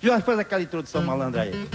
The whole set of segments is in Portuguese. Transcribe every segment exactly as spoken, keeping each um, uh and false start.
Jorge, faz aquela introdução malandra aí.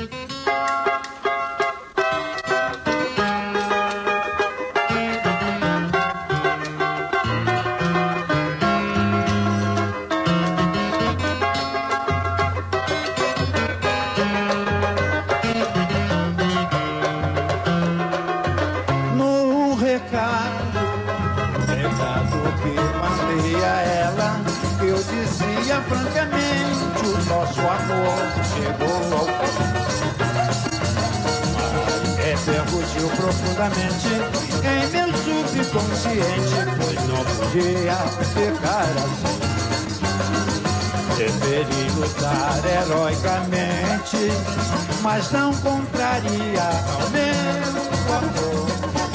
No recado, recado que mandei a ela, eu dizia francamente, o nosso amor chegou ao fim. Repercutiu profundamente em meu subconsciente, pois não podia ficar assim. Preferi lutar heroicamente, mas não contraria ao meu amor.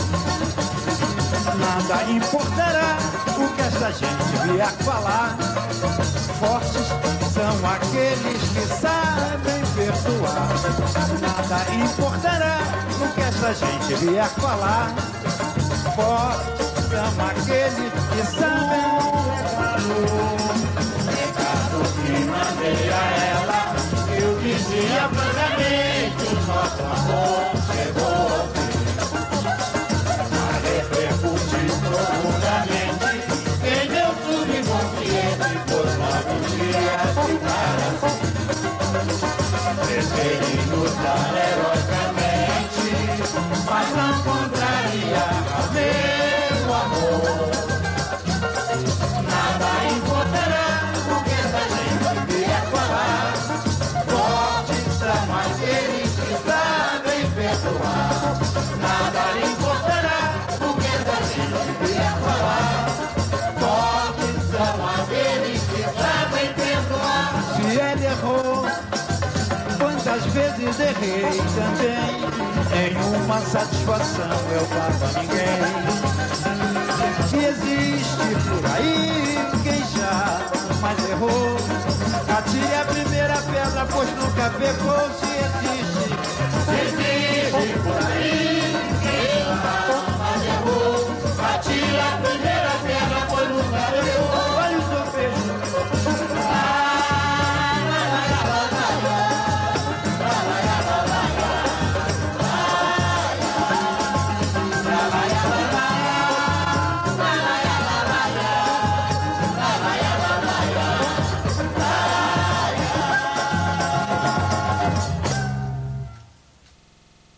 Nada importará o que essa gente vier falar. Fortes são aqueles que sabem perdoar. Nada importará o que essa gente vier falar. Fortes são aqueles que sabem perdoar. Recado que mandei a ela, eu dizia francamente, o nosso amor chegou ao fim. Repercutiu profundamente em meu subconsciente, pois não podia ficar assim. Preferi lutar heroicamente, mas não contraria ao meu amor. Nada importará o que essa gente vier falar. Fortes são aqueles que sabem perdoar. Nada importará o que essa gente vier falar. Fortes são aqueles que sabem perdoar. Se ele errou, quantas vezes errei também. Nenhuma satisfação eu dava a ninguém. Se existe por aí quem já mais errou, atire a primeira pedra, pois nunca pecou. Se